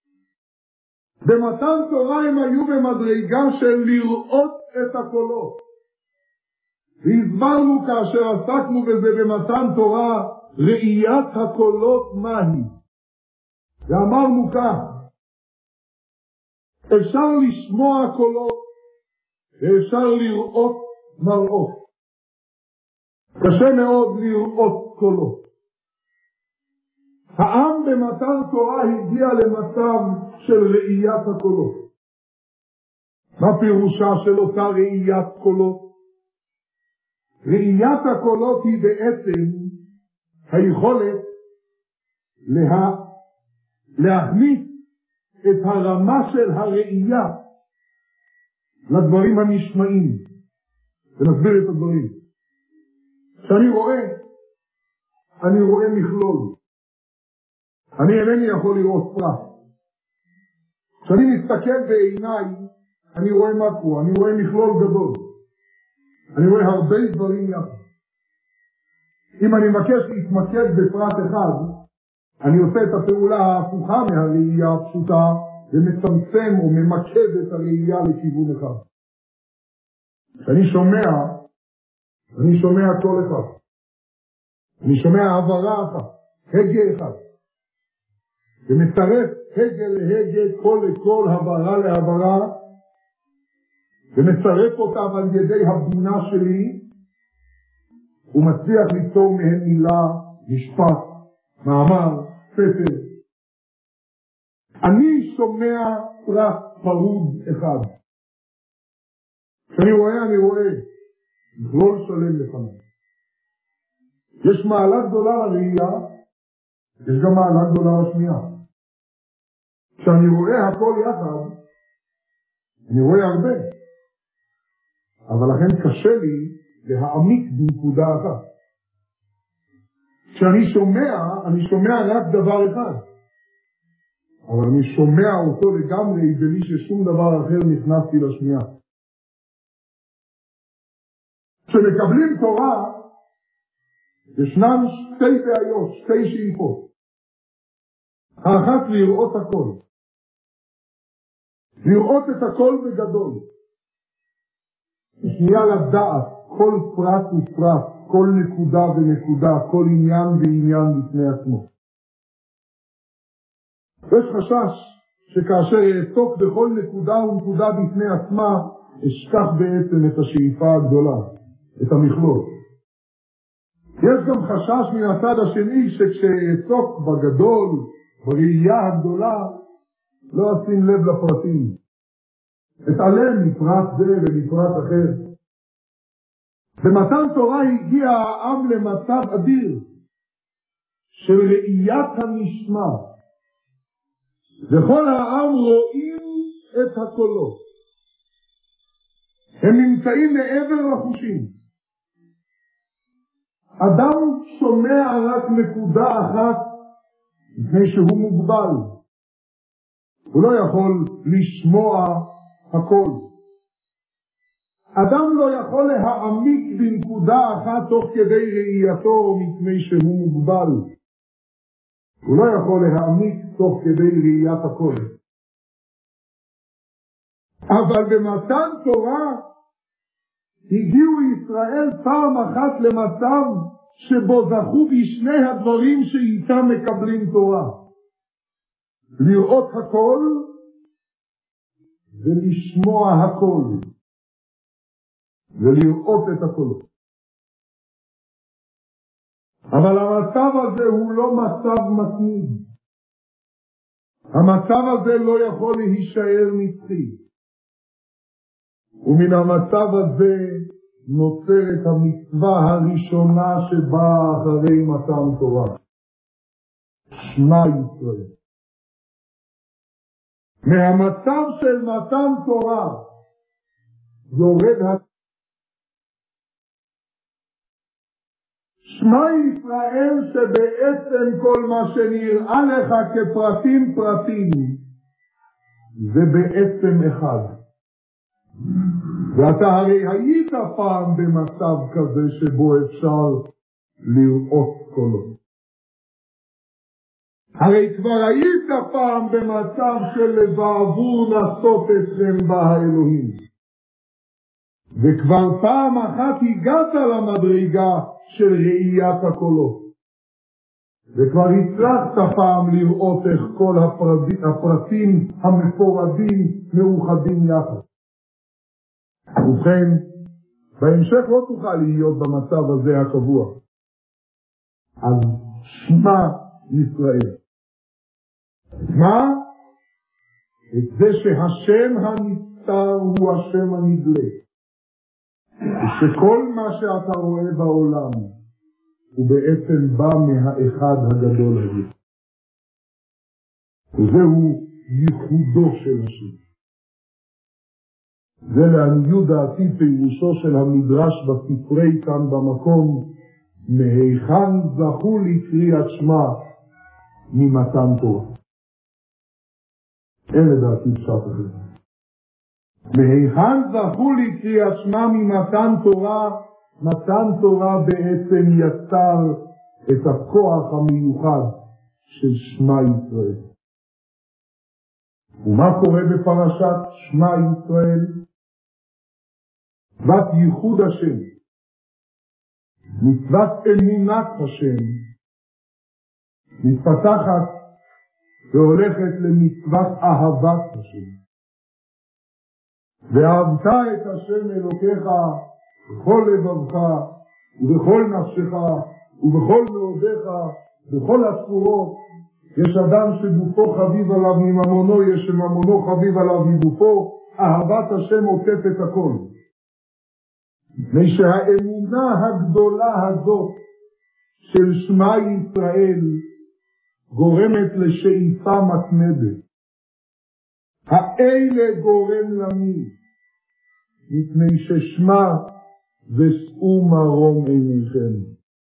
במתן תורה הם היו במדרגה של לראות את הקולות. והסברנו כאשר עסקנו בזה במתן תורה ראיית הקולות מהי. ואמרנו כך, אפשר לשמוע קולות ואפשר לראות מראות. קשה מאוד לראות קולות. העם במתן תורה הגיע למצב של ראיית הקולות. מה פירושה של אותה ראיית קולות? ראיית הקולות היא בעצם היכולת להכניס את הרמה של הראייה לדברים הנשמעים. ונסביר את הדברים. כשאני רואה מכלול. אני אינני יכול לראות פרט. כשאני מסתכל בעיניי, אני רואה מקרו, אני רואה מכלול גדול. אני רואה הרבה דברים יחד. אם אני מבקש להתמקד בפרט אחד, אני עושה את הפעולה ההפוכה מהראייה הפשוטה, ומצמצם או ממקד את הראייה לכיוון אחד. כשאני שומע כל אחד. אני שומע העברה אחת, הגה אחד. ומצרף הגה להגה, קול לקול, הברה להברה, ומצרף אותם על ידי הבינה שלי, ומצליח ליצור מהם מילה, משפט, מאמר, ספר. אני שומע פרט פרוד אחד. כשאני רואה מכלול שלם לפניי. יש מעלה גדולה לראייה, יש גם מעלה גדולה לשמיעה. כשאני רואה הכל יחד, אני רואה הרבה. אבל לכן קשה לי להעמיק בנקודה אחת. כשאני שומע רק דבר אחד. אבל אני שומע אותו לגמרי בלי ששום דבר אחר נכנסתי לשמיעה. כשמקבלים תורה, ישנן שתי בעיות, שתי שאיפות. האחת לראות הכל. לראות את הכל בגדול. שנייה לדעת כל פרט ופרט, כל נקודה ונקודה, כל עניין ועניין בפני עצמו. יש חשש שכאשר יעסוק בכל נקודה ונקודה בפני עצמה, אשכח בעצם את השאיפה הגדולה, את המכלול. יש גם חשש מן הצד השני שכשיעסוק בגדול, בראייה הגדולה, לא אשים לב לפרטים. התעלם מפרט זה ומפרט אחר. במתן תורה הגיע העם למצב אדיר של ראיית המשמע, וכל העם רואים את הקולות. הם נמצאים מעבר לחושים. אדם שומע רק נקודה אחת לפני שהוא מוגבל. הוא לא יכול לשמוע הכל. אדם לא יכול להעמיק בנקודה אחת תוך כדי ראייתו מפני שהוא מוגבל. הוא לא יכול להעמיק תוך כדי ראיית הכל. אבל במתן תורה הגיעו ישראל פעם אחת למצב שבו זכו בשני הדברים שאיתם מקבלים תורה. לראות הכל ולשמוע הכל. ולראות את הכל. אבל המצב הזה הוא לא מצב מתמיד. המצב הזה לא יכול להישאר נצחי. ומן המצב הזה נוצרת המצווה הראשונה שבאה אחרי מתן תורה. שמע ישראל. מהמצב של מתן תורה יורד שמע ישראל, שבעצם כל מה שנראה לך כפרטים פרטים זה בעצם אחד. ואתה הרי היית פעם במצב כזה שבו אפשר לראות קולות. הרי כבר היית פעם במצב של לבעבור נסות אתכם בה האלוהים. וכבר פעם אחת הגעת למדרגה של ראיית הקולות. וכבר הצלחת פעם לראות איך כל הפרטים המפורדים מאוחדים יחד. ובכן, בהמשך לא תוכל להיות במצב הזה הקבוע. אז שמע ישראל. מה? את זה שהשם הנסתר הוא השם הנגלה. ושכל מה שאתה רואה בעולם הוא בעצם בא מהאחד הגדול הזה. וזהו ייחודו של השם. זה לעניות דעתי פירושו של המדרש בספרי כאן במקום, מהיכן זכו לקריאת שמע ממתן תורה. אין לדעתי פשט אחר. מהיכן זכו לקריאת שמע ממתן תורה, מתן תורה בעצם יצר את הכוח המיוחד של שמע ישראל. ומה קורה בפרשת שמע ישראל? מצוות ייחוד השם, מצוות אמונת השם, מתפתחת והולכת למצוות אהבת השם. ואהבת את השם אלוקיך בכל לבבך ובכל נפשך ובכל מאודיך, בכל הצורות. יש אדם שגופו חביב עליו מממונו, יש שממונו חביב עליו מגופו. אהבת השם עוטפת הכל. מפני שהאמונה הגדולה הזאת של שמע ישראל גורמת לשאיפה מתמדת. האלה גורם למי? מפני ששמע ושאו מרום עיניכם.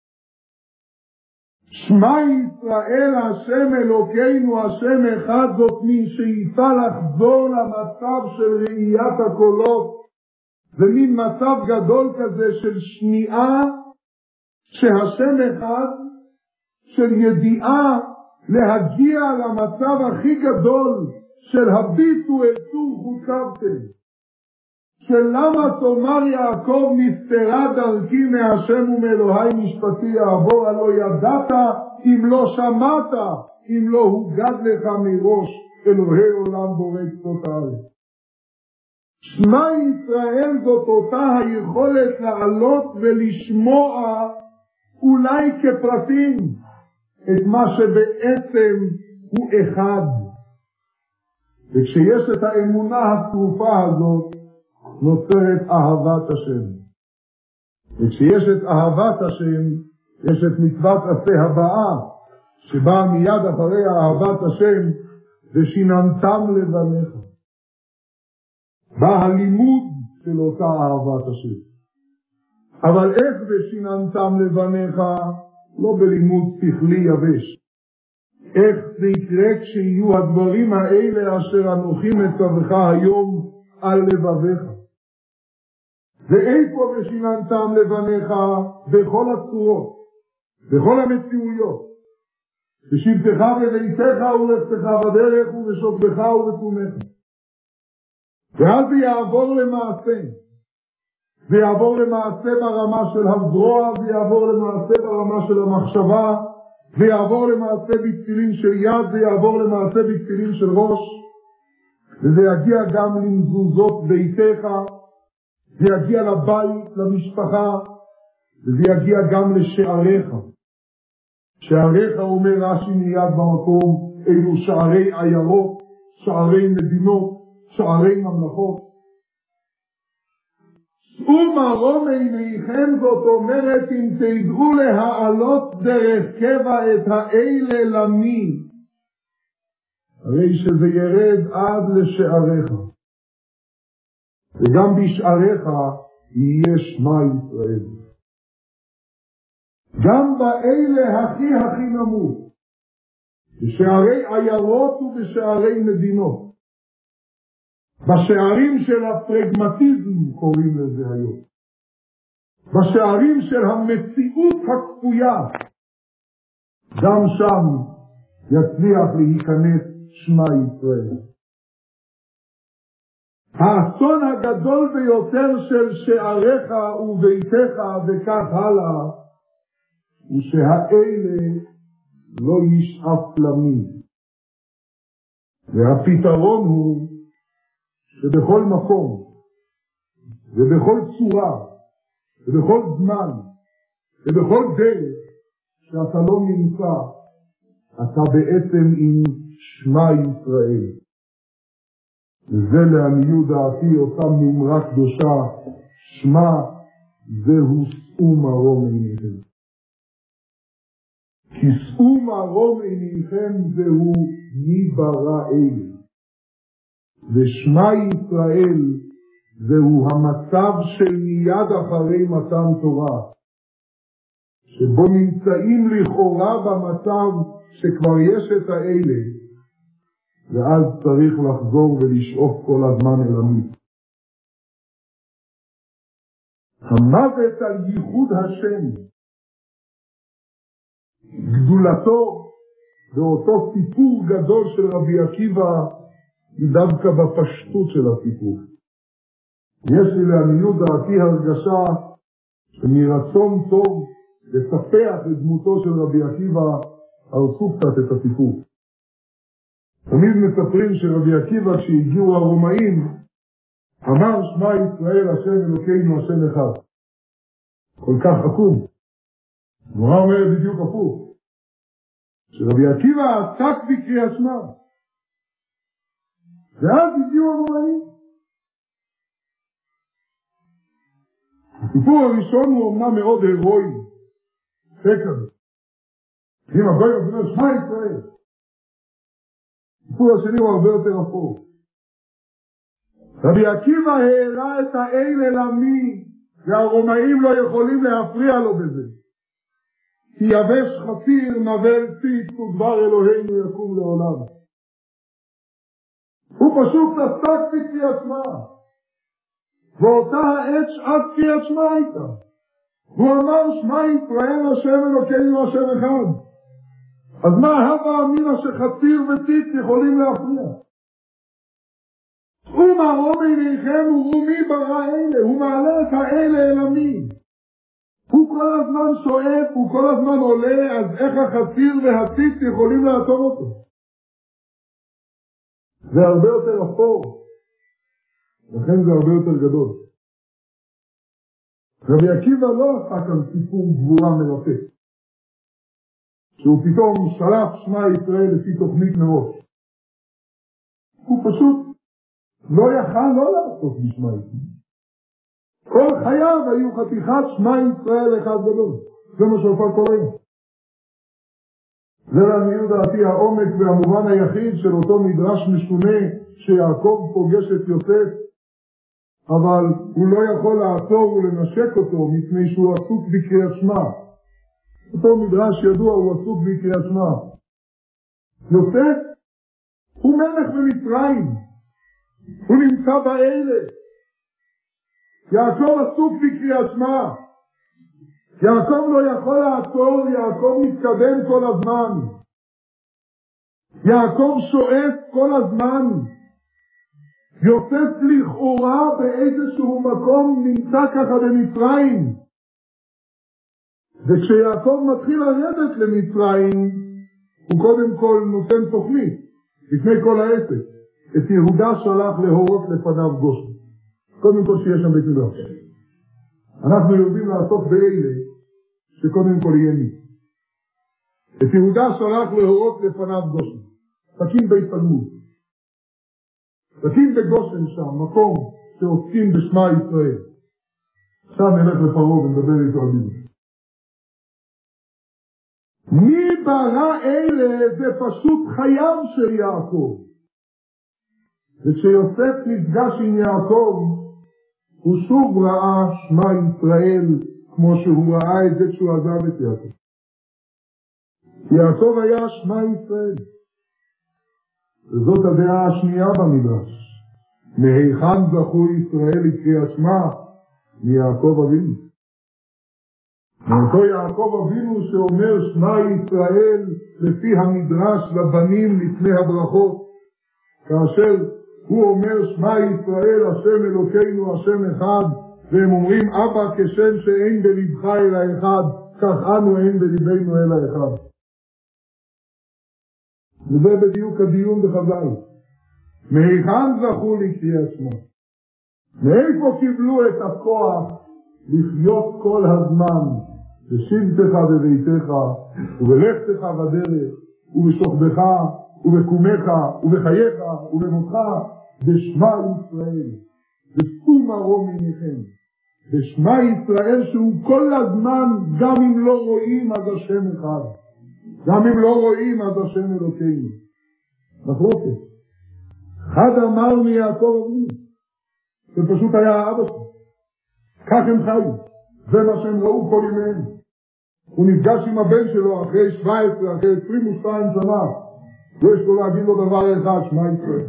שמע ישראל השם אלוקינו השם אחד, זאת מין שאיפה לחזור למצב של ראיית הקולות. זה מין מצב גדול כזה של שמיעה שהשם אחד, של ידיעה להגיע למצב הכי גדול של הביטו אל צור חוקבתם, של למה תאמר יעקב נסתרה דרכי מהשם ומאלוהי משפטי יעבור, הלא ידעת אם לא שמעת, אם לא הוגד לך מראש אלוהי עולם בורא קצות הארץ. שמע ישראל זאת אותה היכולת לעלות ולשמוע אולי כפרטים את מה שבעצם הוא אחד. וכשיש את האמונה הצרופה הזאת, נוצרת אהבת השם. וכשיש את אהבת השם, יש את מצוות עשה הבאה, שבאה מיד אחרי אהבת השם, ושיננתם לבניך. בא הלימוד של אותה אהבת השם. אבל איך ושיננתם לבניך? לא בלימוד שכלי יבש. איך זה יקרה כשיהיו הדברים האלה אשר אנוכי מצווך היום על לבביך? ואיפה ושיננתם לבניך? בכל הצורות, בכל המציאויות. בשבתך בביתך ולכתך בדרך ובשוכבך ובקומך. ואז זה יעבור למעשה. זה יעבור למעשה ברמה של הזרוע, זה יעבור למעשה ברמה של המחשבה, זה יעבור למעשה בתפילין של יד, זה יעבור למעשה בתפילין של ראש, וזה יגיע גם למזוזות ביתך, זה יגיע לבית, למשפחה, וזה יגיע גם לשעריך. שעריך, אומר רש"י מיד במקום, אלו שערי עיירות, שערי מדינות, שערי ממלכות. שאו מרום עיניכם, זאת אומרת, אם תדעו להעלות דרך קבע את האלה למי, הרי שזה ירד עד לשעריך. וגם בשעריך יהיה שמע ישראל. גם באלה הכי נמוך, בשערי עיירות ובשערי מדינות, בשערים של הפרגמטיזם קוראים לזה היום, בשערים של המציאות הכפויה, גם שם יצליח להיכנס שמע ישראל. האסון הגדול ביותר של שעריך וביתך וכך הלאה, הוא שהאלה לא ישאף למין. והפתרון הוא שבכל מקום, ובכל צורה, ובכל זמן, ובכל דרך שאתה לא נמצא, אתה בעצם עם שמע ישראל. וזה לעניות דעתי אותה מימרה קדושה, שמע זהו שאו מרום עיניכם. כי שאו מרום עיניכם זהו מי ברא אלה. ושמע ישראל זהו המצב של מיד אחרי מתן תורה, שבו נמצאים לכאורה במצב שכבר יש את האלה, ואז צריך לחזור ולשאוף כל הזמן אל המיץ. המוות על ייחוד השם, גדולתו באותו סיפור גדול של רבי עקיבא, דווקא בפשטות של הסיפור. יש לי לעניות דעתי הרגשה שמרצון טוב לספח את דמותו של רבי עקיבא הרסו קצת את הסיפור. תמיד מספרים שרבי עקיבא כשהגיעו הרומאים אמר שמע ישראל השם אלוקינו השם אחד. כל כך עקום. נורא אומר בדיוק הפוך. שרבי עקיבא עסק בקריאת שמע. ואז הגיעו הרומאים. הסיפור הראשון הוא אומנם מאוד הירואי. סקר. אם הגוי אומר שמע ישראל. הסיפור השני הוא הרבה יותר אפור. רבי עקיבא העלה את האל אל עמי, והרומאים לא יכולים להפריע לו בזה. כי יבש חפיר נבל ציץ ודבר אלוהינו יקום לעולם. הוא פשוט עסק בקריאת שמע. ואותה העת שעת קריאת שמע הייתה. הוא אמר שמע ישראל השם אלוקינו השם אחד. אז מה הווה אמינא שחציר וציץ יכולים להפריע? הוא מרום עיניכם וראו מי ברא אלה, הוא מעלה את האלה אל עמי. הוא כל הזמן שואף, הוא כל הזמן עולה, אז איך החציר והציץ יכולים לעצור אותו? זה הרבה יותר אפור, לכן זה הרבה יותר גדול. רבי עקיבא לא עשה כאן סיפור גבורה מרתק. שהוא פתאום שלח שמע ישראל לפי תוכנית מראש. הוא פשוט לא יכל לא לעשות בשמע ישראל. כל חייו היו חתיכת שמע ישראל אחד גדול. זה מה שהופך קורה. זה לעניות דעתי העומק והמובן היחיד של אותו מדרש משונה שיעקב פוגש את יוסף, אבל הוא לא יכול לעצור ולנשק אותו מפני שהוא עסוק בקריאת שמע. אותו מדרש ידוע, הוא עסוק בקריאת שמע. יוסף הוא מלך במצרים, הוא נמצא באלה. יעקב עסוק בקריאת שמע. יעקב לא יכול לעצור, יעקב מתקדם כל הזמן. יעקב שואף כל הזמן. יוסף לכאורה באיזשהו מקום נמצא ככה במצרים. וכשיעקב מתחיל לרדת למצרים, הוא קודם כל נותן תוכנית, לפני כל העסק. את יהודה שלח להורות לפניו גושן. קודם כל שיש שם בית מדרש. אנחנו יודעים לעשות באלה שקודם כל יהיה מי. את יהודה שלח להורות לפניו גושן. תקים בית תלמוד. תקים בגושן שם, מקום שעוסקים בשמע ישראל. עכשיו נלך לפרעה ונדבר איתו על זה. מי ברא אלה זה פשוט חייו של יעקב. וכשיוסף נפגש עם יעקב, הוא שוב ראה שמע ישראל כמו שהוא ראה את זה כשהוא עזב את יעקב. יעקב היה שמע ישראל. וזאת הדעה השנייה במדרש. מהיכן זכו ישראל לקריאת שמע? מיעקב אבינו. מאותו יעקב אבינו שאומר שמע ישראל לפי המדרש לבנים לפני הברכות, כאשר הוא אומר שמע ישראל השם אלוקינו השם אחד, והם אומרים אבא כשם שאין בלבך אלא אחד, כך אנו אין בלבנו אלא אחד. וזה בדיוק הדיון בחז"ל. מהיכן זכו לקריאת שמע? מאיפה קיבלו את הכוח לחיות כל הזמן בשבתך בביתך ובלכתך בדרך ובשוכבך ובקומך ובחייך ובמותך בשמע ישראל, בשום מרום עיניכם, בשמע ישראל שהוא כל הזמן, גם אם לא רואים אז השם אחד, גם אם לא רואים אז השם אלוקינו. מחלוקת. אחד אמר מיעקב אבינו, זה פשוט היה האבא שלו, כך הם חיו, זה מה שהם ראו כל ימיהם. הוא נפגש עם הבן שלו אחרי 17, אחרי 22 שנה, יש לו להגיד לו דבר אחד, שמע ישראל.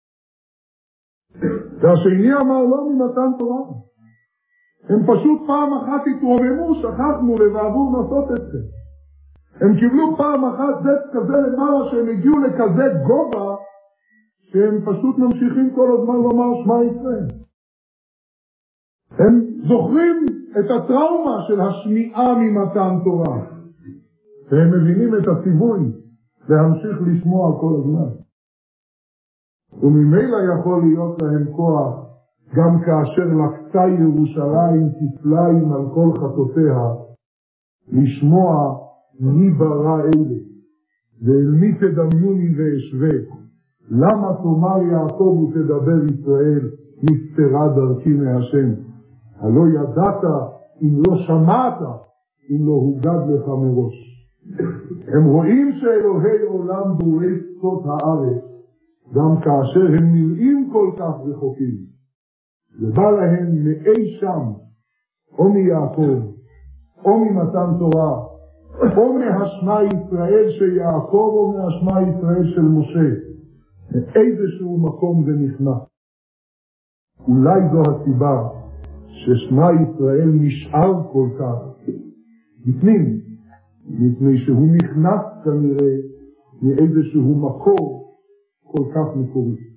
והשני אמר לא ממתן תורה. הם פשוט פעם אחת התרוממו, שכחנו לבעבור לעשות את זה. הם קיבלו פעם אחת זט כזה למעלה שהם הגיעו לכזה גובה שהם פשוט ממשיכים כל הזמן לומר שמע ישראל. הם זוכרים את הטראומה של השמיעה ממתן תורה והם מבינים את הציווי להמשיך לשמוע כל הזמן. וממילא יכול להיות להם כוח גם כאשר לקצה ירושלים כפליים על כל חטאותיה לשמוע מי ברא אלה ואל מי תדמיוני ואשווה, למה תאמר יעקב ותדבר ישראל נסתרה דרכי מהשם, הלא ידעת אם לא שמעת אם לא הוגד לך מראש. הם רואים שאלוהי עולם בורא קצות הארץ גם כאשר הם נראים כל כך רחוקים, ובא להם מאי שם או מיעקב או ממתן תורה או מהשמע ישראל של יעקב או מהשמע ישראל של משה, מאיזשהו מקום זה נכנס. אולי זו הסיבה ששמע ישראל נשאר כל כך בפנים, מפני שהוא נכנס כנראה מאיזשהו מקור כל כך מקורי.